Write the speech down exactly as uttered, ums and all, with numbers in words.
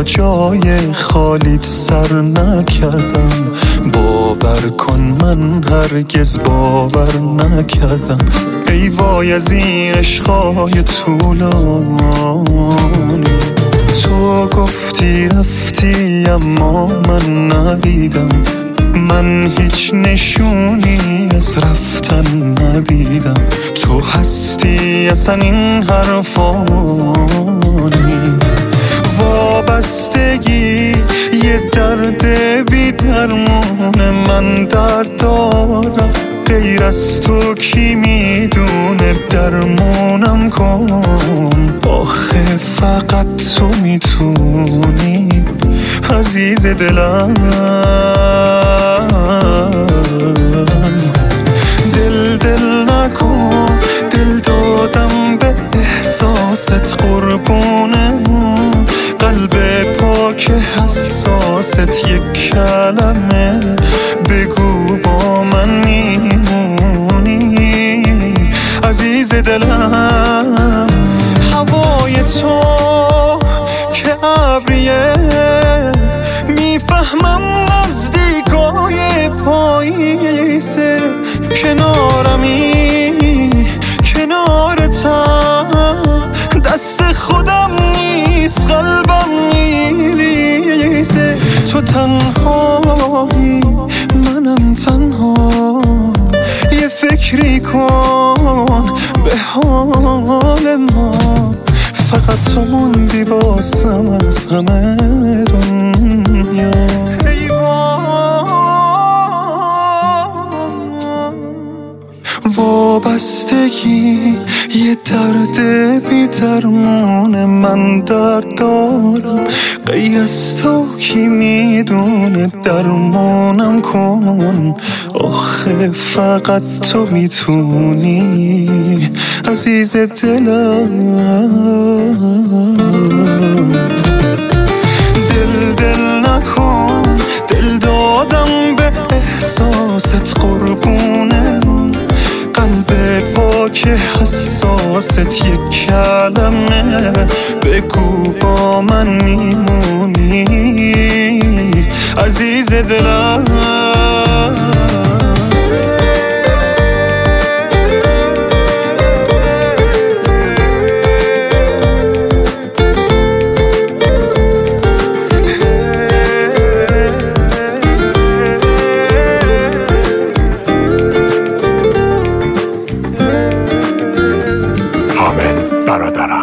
با جای خالیت سر نکردم. باور کن من هرگز باور نکردم. ای وای از این عشقای طولانی. تو گفتی رفتی اما من ندیدم. من هیچ نشونی از رفتن ندیدم. تو هستی اصلا این حرفانی. وابستگی یه درد بی درمونه. من درد دارم غیر از تو کی میدونه. درمونم کن آخه فقط تو میتونی عزیز دلم. دل دل نکن، دل دادم به احساست قربونه. قلب پاک حساست یک کلمه بگو با من میمونی عزیز دلم. هوای تو که ابریه میفهمم نزدیکای پاییزه. کنارمی کنارتم دست خودم نیست قلبم میریزه. تو تنهایی منم تنها. یه فکری کن به حال ما. فقط تو موندی واسم از همه دنیا. وابستگی یه درد بی درمونه. من درد دارم غیر از تو کی میدونه. درمونم کن آخه فقط تو میتونی عزیز دلم. دل دل نکن، دل دادم به احساست قربونه. قلب پاک حساست یک کلمه بگو با من میمونی عزیز دلم. برادرم